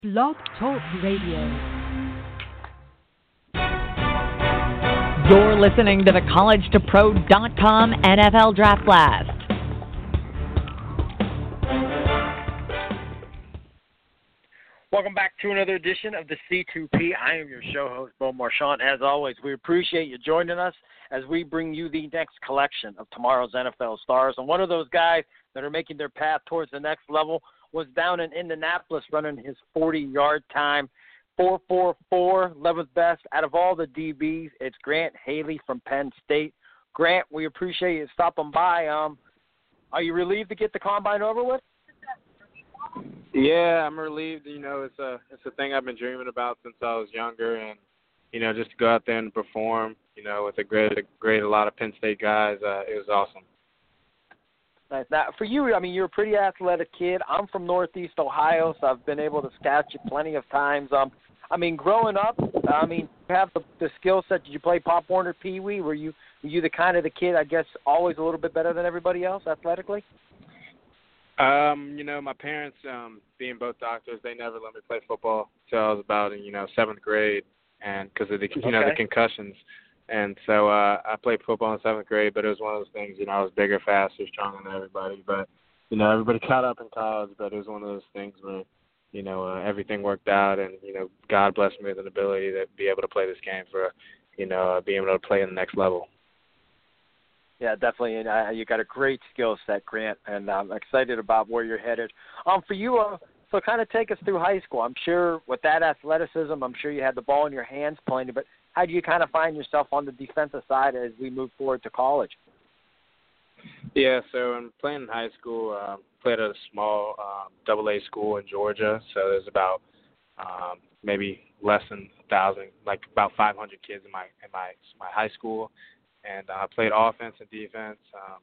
Blog Talk Radio. You're listening to the CollegeToPro.com NFL Draft Blast. Welcome back to another edition of the C2P. I am your show host, Bo Marchant. As always, we appreciate you joining us as we bring you the next collection of tomorrow's NFL stars. And one of those guys that are making their path towards the next level was down in Indianapolis running his 40-yard time, 4.44, 11th best. Out of all the DBs, it's Grant Haley from Penn State. Grant, we appreciate you stopping by. Are you relieved to get the combine over with? Yeah, I'm relieved. You know, it's a thing I've been dreaming about since I was younger, and you know, just to go out there and perform, you know, with a lot of Penn State guys, it was awesome. Nice. Now, for you, I mean, you're a pretty athletic kid. I'm from Northeast Ohio, so I've been able to scout you plenty of times. I mean, growing up, you have the skill set. Did you play Pop Warner Pee Wee? Were you the kind of the kid, I guess, always a little bit better than everybody else athletically? You know, my parents, being both doctors, they never let me play football until I was about in, 7th grade, and because of the the concussions. And so I played football in 7th grade, but it was one of those things, I was bigger, faster, stronger than everybody. But, everybody caught up in college, but it was one of those things where, everything worked out, and, God blessed me with an ability to be able to play this game for, being able to play in the next level. Yeah, definitely. And you got a great skill set, Grant, and I'm excited about where you're headed. For you, so kind of take us through high school. I'm sure with that athleticism, I'm sure you had the ball in your hands plenty, but how do you kind of find yourself on the defensive side as we move forward to college? Yeah, so I'm playing in high school. Played at a small AA school in Georgia, so there's about maybe less than 1,000, like about 500 kids in my high school. And I played offense and defense.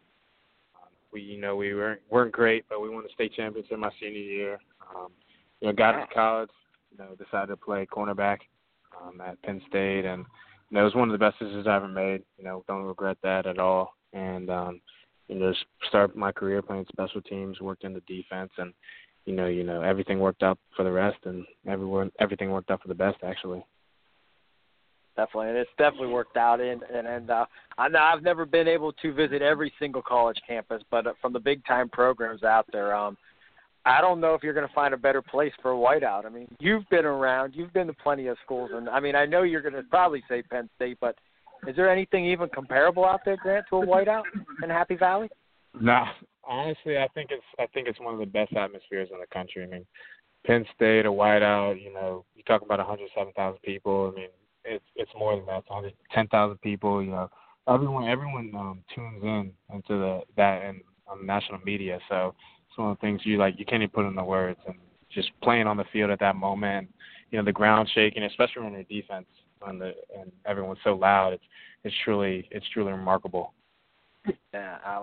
We weren't great, but we won the state championship my senior year. Got into college, decided to play cornerback at Penn State, and it was one of the best decisions I ever made. Don't regret that at all. And just started my career playing special teams, worked in the defense, and everything worked out for the rest, and everything worked out for the best actually. Definitely, and it's definitely worked out. And I know I've never been able to visit every single college campus, but from the big-time programs out there, I don't know if you're going to find a better place for a whiteout. I mean, you've been around. You've been to plenty of schools. And, I know you're going to probably say Penn State, but is there anything even comparable out there, Grant, to a whiteout in Happy Valley? No. Honestly, I think it's one of the best atmospheres in the country. I mean, Penn State, a whiteout, you talk about 107,000 people. I mean, it's more than that. It's 110,000 people. Everyone tunes in into that and on national media. So it's one of the things you can't even put into words. And just playing on the field at that moment, the ground shaking, especially on your defense, and everyone's so loud. It's truly remarkable. Yeah, I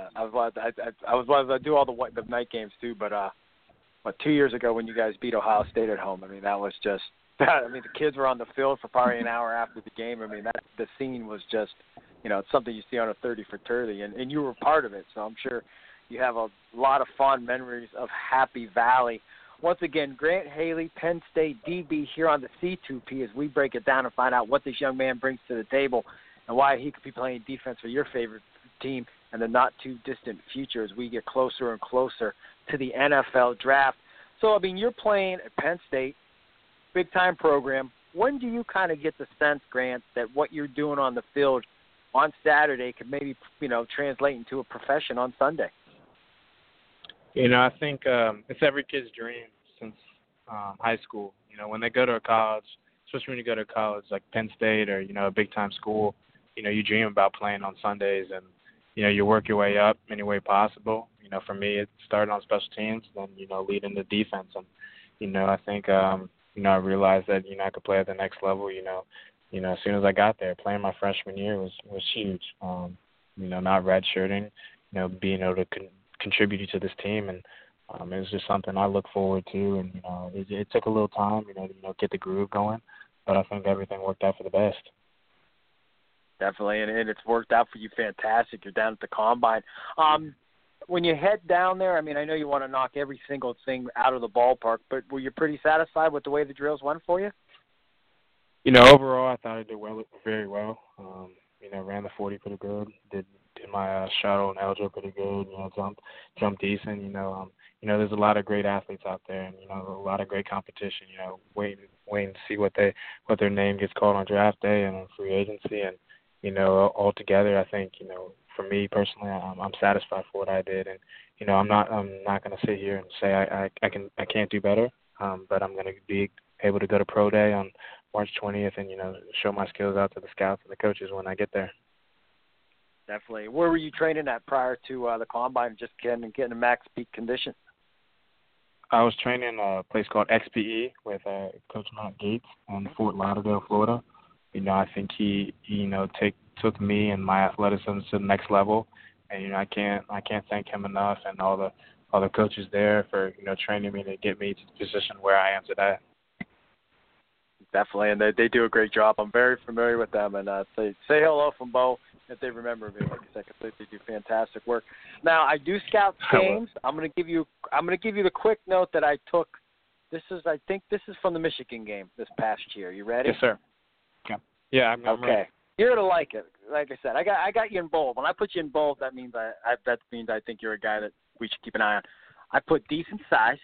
do all the night games too. But 2 years ago when you guys beat Ohio State at home, that was just. The kids were on the field for probably an hour after the game. The scene was just, it's something you see on a 30 for 30, and you were part of it. So I'm sure you have a lot of fond memories of Happy Valley. Once again, Grant Haley, Penn State DB here on the C2P as we break it down and find out what this young man brings to the table and why he could be playing defense for your favorite team in the not-too-distant future as we get closer and closer to the NFL draft. So, you're playing at Penn State, big-time program. When do you kind of get the sense, Grant, that what you're doing on the field on Saturday could maybe, translate into a profession on Sunday? I think it's every kid's dream since high school. When they go to a college, especially when you go to a college like Penn State or, a big-time school, you dream about playing on Sundays and, you work your way up any way possible. For me, it started on special teams, then, leading the defense. And, I think I realized that, I could play at the next level, as soon as I got there. Playing my freshman year was huge. Not redshirting, being able to contribute to this team. And it was just something I look forward to. And, it took a little time, to get the groove going. But I think everything worked out for the best. Definitely, and it's worked out for you fantastic. You're down at the Combine. when you head down there, I mean, I know you want to knock every single thing out of the ballpark, but were you pretty satisfied with the way the drills went for you? Overall, I thought I did very well. Ran the 40 pretty good. Did my shuttle and elbow pretty good. Jumped decent. There's a lot of great athletes out there, and a lot of great competition. Waiting to see what their name gets called on draft day and on free agency, and altogether, I think for me personally, I'm satisfied for what I did, and I'm not going to sit here and say I can't do better, but I'm going to be able to go to pro day on March 20th and show my skills out to the scouts and the coaches when I get there. Definitely. Where were you training at prior to the combine? Just getting a max peak condition. I was training a place called XPE with Coach Matt Gates in Fort Lauderdale, Florida. I think he took me and my athleticism to the next level, and I can't thank him enough and all the coaches there for training me to get me to the position where I am today. Definitely, and they do a great job. I'm very familiar with them, and say hello from Bo if they remember me. Like I said, because they do fantastic work. Now, I do scout games. I'm going to give you the quick note that I took. I think this is from the Michigan game this past year. You ready? Yes, sir. Okay. Yeah, I'm okay. Ready. You're to like it. Like I said, I got you in bold. When I put you in bold, that means I think you're a guy that we should keep an eye on. I put decent size.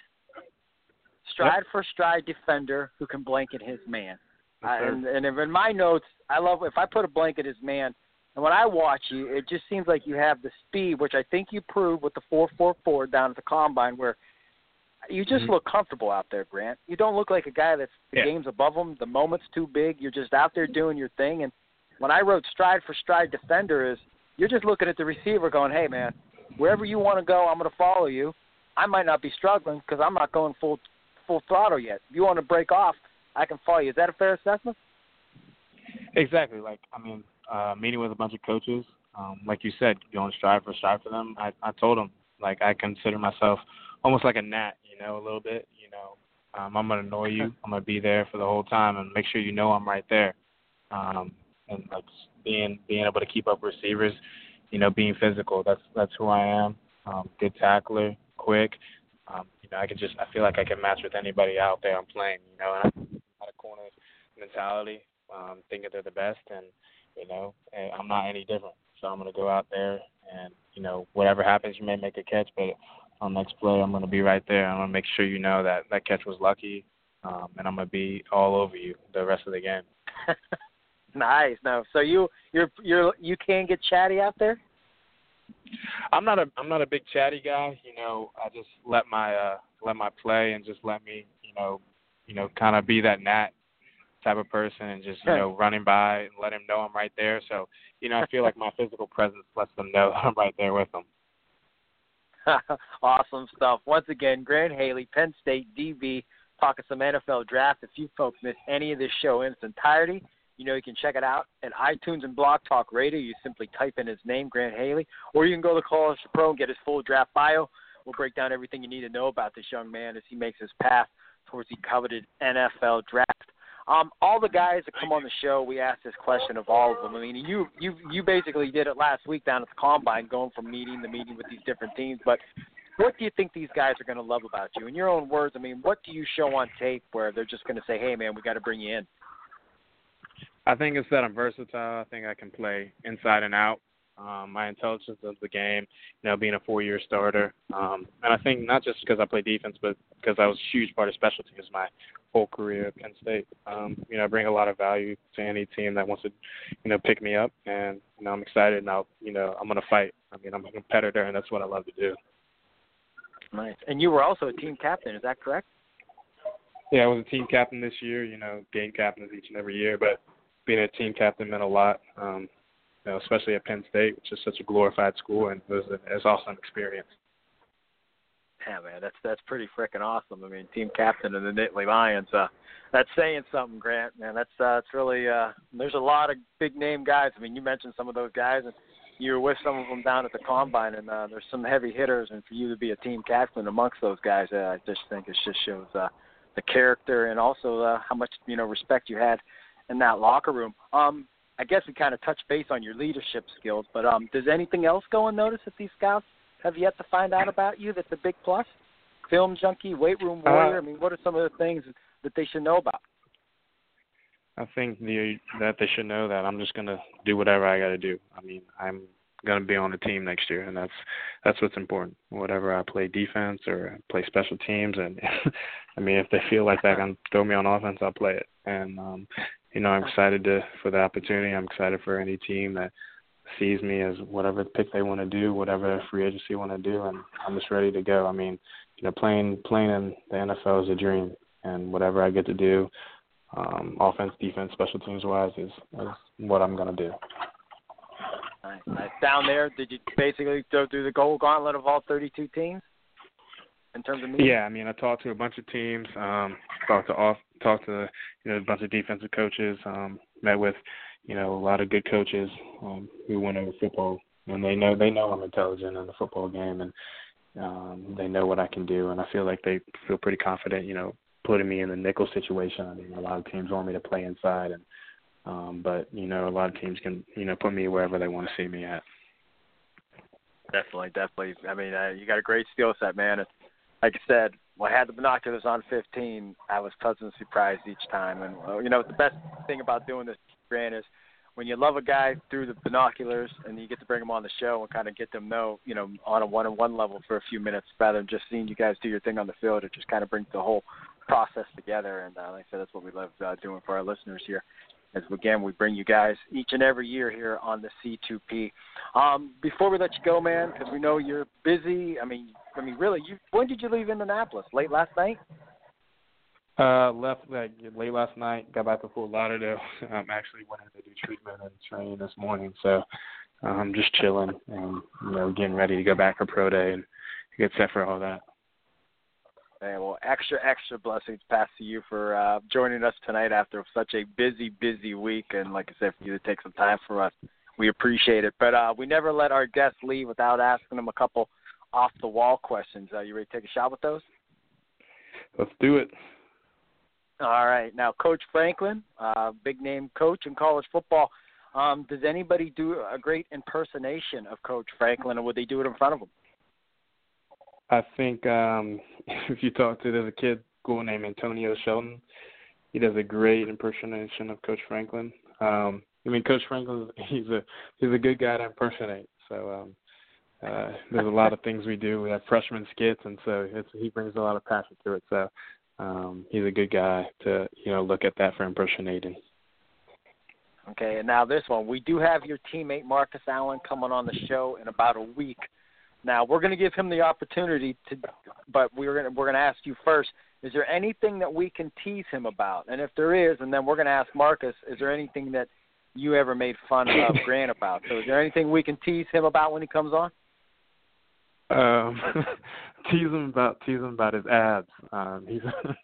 Stride for stride defender who can blanket his man. And in my notes, I love if I put a blanket his man. And when I watch you, it just seems like you have the speed, which I think you proved with the 4.44 down at the combine, where you just look comfortable out there, Grant. You don't look like a guy that's the game's above him. The moment's too big. You're just out there doing your thing. And when I wrote stride for stride defender, is you're just looking at the receiver going, hey, man, wherever you want to go, I'm going to follow you. I might not be struggling because I'm not going full throttle yet. If you want to break off, I can follow you. Is that a fair assessment? Exactly. Meeting with a bunch of coaches, like you said, going stride for them. I told them, I consider myself almost like a gnat, a little bit. I'm going to annoy you. I'm going to be there for the whole time and make sure I'm right there. And being able to keep up receivers, being physical. That's who I am. Good tackler, quick. I feel like I can match with anybody out there I'm playing, and I have a corner mentality, thinking they're the best, and I'm not any different. So I'm going to go out there and, whatever happens, you may make a catch, but on the next play, I'm going to be right there. I'm going to make sure that catch was lucky, and I'm going to be all over you the rest of the game. Nice. No, so you can't get chatty out there? I'm not a big chatty guy. I just let my play and just let me, kind of be that gnat type of person and just, running by and let him know I'm right there. So, I feel like my physical presence lets them know I'm right there with them. Awesome stuff. Once again, Grant Haley, Penn State DB, talking some NFL draft. If you folks missed any of this show in its entirety, you can check it out at iTunes and Blog Talk Radio. You simply type in his name, Grant Haley, or you can go to College to Pro and get his full draft bio. We'll break down everything you need to know about this young man as he makes his path towards the coveted NFL draft. All the guys that come on the show, we ask this question of all of them. I mean, you basically did it last week down at the Combine, going from meeting to meeting with these different teams. But what do you think these guys are going to love about you? In your own words, I mean, what do you show on tape where they're just going to say, hey, man, we got to bring you in? I think it's that I'm versatile. I think I can play inside and out. My intelligence of the game, being a 4-year starter. And I think not just because I play defense, but because I was a huge part of special teams my whole career at Penn State. I bring a lot of value to any team that wants to, pick me up. And, I'm excited now. I'm going to fight. I mean, I'm a competitor, and that's what I love to do. Nice. And you were also a team captain. Is that correct? Yeah, I was a team captain this year. Game captains each and every year, but being a team captain meant a lot, especially at Penn State, which is such a glorified school, and it was also an experience. Yeah, man, that's pretty freaking awesome. I mean, team captain of the Nittany Lions, that's saying something, Grant. Man, that's really. There's a lot of big name guys. I mean, you mentioned some of those guys, and you were with some of them down at the Combine, and there's some heavy hitters, and for you to be a team captain amongst those guys, I just think it just shows the character and also how much respect you had in that locker room. I guess we kind of touched base on your leadership skills, but does anything else go unnoticed at these scouts have yet to find out about you that's a big plus? Film junkie, weight room warrior. I mean, what are some of the things that they should know about? I think that they should know that I'm just going to do whatever I got to do. I mean, I'm going to be on the team next year, and that's what's important. Whatever I play defense or play special teams, and I mean, if they feel like they can throw me on offense, I'll play it. And I'm excited for the opportunity. I'm excited for any team that sees me as whatever pick they want to do, whatever free agency want to do, and I'm just ready to go. I mean, playing in the NFL is a dream, and whatever I get to do, offense, defense, special teams wise, is what I'm going to do. Nice. Down there, did you basically go through the gold gauntlet of all 32 teams in terms of meetings? Yeah, I mean, I talked to a bunch of teams, talked to a bunch of defensive coaches, met with a lot of good coaches who went over football, and they know I'm intelligent in the football game, and they know what I can do, and I feel like they feel pretty confident, putting me in the nickel situation. I mean, a lot of teams want me to play inside, and but a lot of teams can put me wherever they want to see me at. Definitely. I mean, you got a great skill set, man. It's, like I said, when I had the binoculars on 15, I was pleasantly surprised each time. And the best thing about doing this, Grant, is when you love a guy through the binoculars and you get to bring him on the show and kind of get them know, on a one-on-one level for a few minutes, rather than just seeing you guys do your thing on the field. It just kind of brings the whole process together. And like I said, that's what we love doing for our listeners here. As again, we bring you guys each and every year here on the C2P. Before we let you go, man, because we know you're busy. I mean, really, when did you leave Indianapolis? Late last night? Left late last night. Got back to Fort Lauderdale. Actually went in to do treatment and training this morning. So I'm just chilling and getting ready to go back for pro day and get set for all that. Man, well, extra blessings pass to you for joining us tonight after such a busy week. And like I said, for you to take some time for us, we appreciate it. But we never let our guests leave without asking them a couple off-the-wall questions. You ready to take a shot with those? Let's do it. All right. Now, Coach Franklin, big-name coach in college football. Does anybody do a great impersonation of Coach Franklin, or would they do it in front of him? I think if you talk to, there's a kid school named Antonio Shelton. He does a great impersonation of Coach Franklin. Coach Franklin, he's a good guy to impersonate. So there's a lot of things we do. We have freshman skits, and so he brings a lot of passion to it. So he's a good guy to look at that for impersonating. Okay, and now this one. We do have your teammate Marcus Allen coming on the show in about a week. Now, we're going to give him the opportunity to, but we're going to ask you first, is there anything that we can tease him about? And if there is, and then we're going to ask Marcus, is there anything that you ever made fun of Grant about? So is there anything we can tease him about when he comes on? Tease him about his abs. He's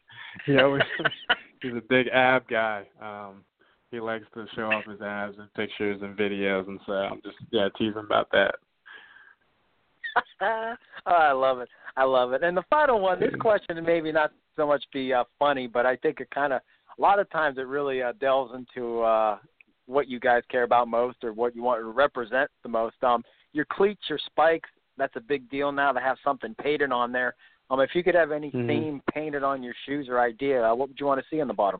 a big ab guy. He likes to show off his abs in pictures and videos, and so I'm just tease him about that. Oh, I love it. And the final one, this question maybe not so much be funny, but I think it kind of, a lot of times it really delves into what you guys care about most or what you want to represent the most. Your cleats, your spikes, that's a big deal now to have something painted on there. If you could have any theme painted on your shoes or idea, what would you want to see on the bottom?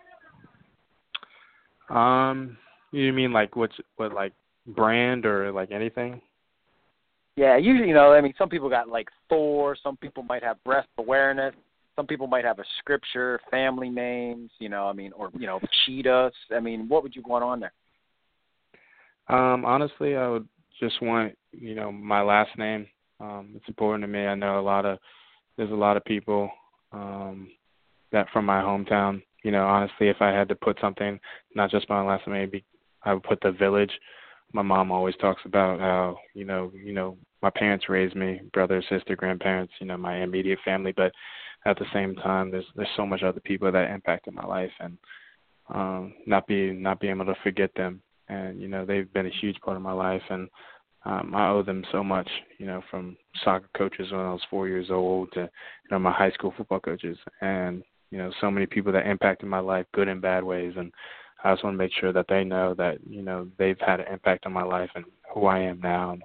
You mean like what like brand or like anything? Yeah, usually, some people got like Thor, some people might have breast awareness, some people might have a scripture, family names, or cheetahs. What would you want on there? Honestly, I would just want, my last name. It's important to me. I know there's a lot of people that from my hometown. Honestly, if I had to put something, not just my last name, maybe I would put the village. My mom always talks about how, my parents raised me, brother, sister, grandparents, my immediate family. But at the same time, there's so much other people that impacted my life, and not being able to forget them. And, they've been a huge part of my life, and I owe them so much, from soccer coaches when I was 4 years old to, my high school football coaches. And, so many people that impacted my life, good and bad ways. And I just want to make sure that they know that, they've had an impact on my life and who I am now.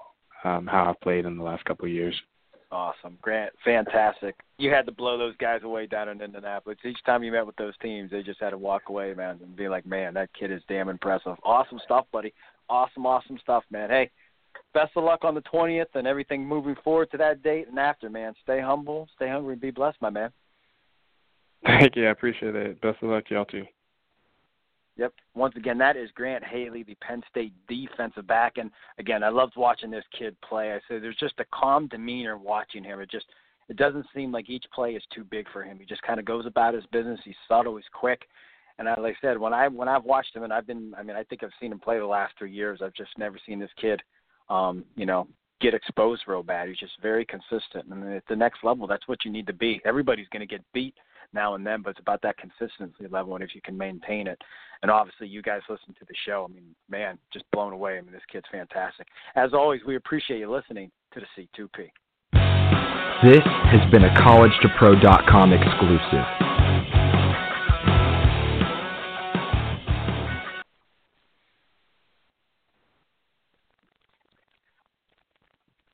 how I've played in the last couple of years. Awesome. Grant, fantastic. You had to blow those guys away down in Indianapolis. Each time you met with those teams, they just had to walk away, man, and be like, man, that kid is damn impressive. Awesome stuff, buddy. Awesome stuff, man. Hey, best of luck on the 20th and everything moving forward to that date and after, man. Stay humble, stay hungry, and be blessed, my man. Thank you. I appreciate it. Best of luck to y'all, too. Yep. Once again, that is Grant Haley, the Penn State defensive back. And, again, I loved watching this kid play. I said there's just a calm demeanor watching him. It doesn't seem like each play is too big for him. He just kind of goes about his business. He's subtle. He's quick. And like I said, when I've watched him, and I think I've seen him play the last 3 years, I've just never seen this kid, get exposed real bad. He's just very consistent. And at the next level, that's what you need to be. Everybody's going to get beat now and then, but it's about that consistency level and if you can maintain it. And obviously you guys listen to the show. I mean, man, just blown away. I mean, this kid's fantastic. As always, we appreciate you listening to the C2P. This has been a collegetopro.com exclusive.